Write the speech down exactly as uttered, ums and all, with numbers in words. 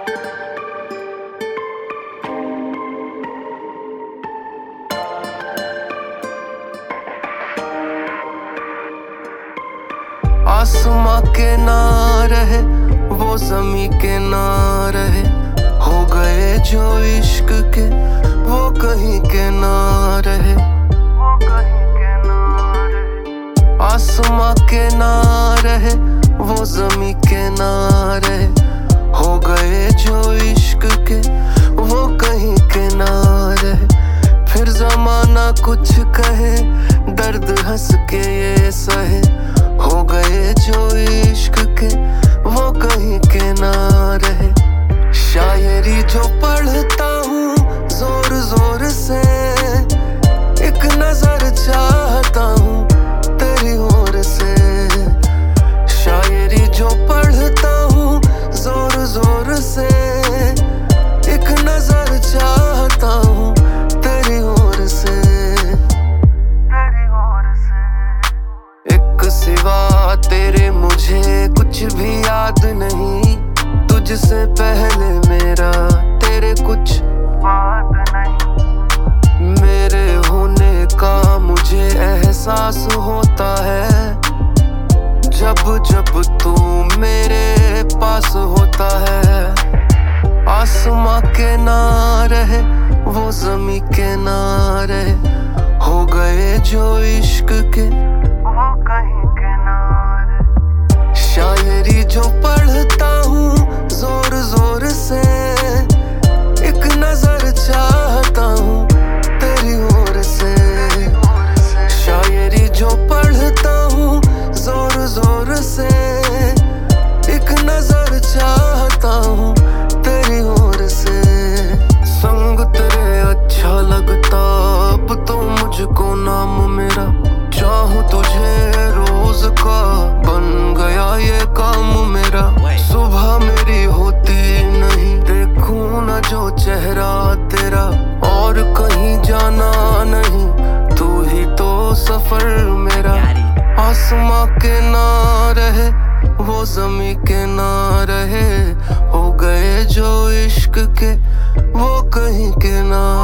आसमां के ना रहे वो ज़मीं के ना रहे, हो गए जो इश्क के वो कहीं के ना रहे। आसमां के ना रहे वो ज़मीं के ना रहे, हो गए जो इश्क के वो कहीं के ना रहे। फिर ज़माना कुछ कहे, दर्द हंस के ये सहे, हो गए जो इश्क के वो कहीं के ना रहे। शायरी जो पढ़ता हूँ जोर जोर से, एक नजर चाहता हूँ तेरी ओर से। शायरी जो पढ़ता हूँ जोर जोर से, एक नजर चाहता हूँ तेरी ओर से। एक सिवा तेरे मुझे कुछ भी याद नहीं, तुझसे पहले मेरा तेरे कुछ बात नहीं। मेरे होने का मुझे एहसास होता है, जब जब तू मेरे पास होता है। आसमां के ना रहे वो ज़मीं के ना रहे, हो गए जो इश्क के वो कहीं के ना रहे। शायरी जो पढ़ता हूँ जोर जोर से, एक नजर चाहता हूँ तेरी ओर से। शायरी जो पढ़ता हूँ जोर जोर से, एक नजर चाहता हूँ तेरी ओर से। संग तेरे अच्छा लगता अब तो मुझको नाम मेरा, चाहूँ तुझे रोज का बन गया ये काम मेरा। सुबह मेरी होती नहीं, देखूं न जो चेहरा तेरा, और कहीं जाना नहीं, तू ही तो सफर मेरा। आसमां के ना रहे वो ज़मीं के ना रहे, हो गए जो इश्क के वो कहीं के ना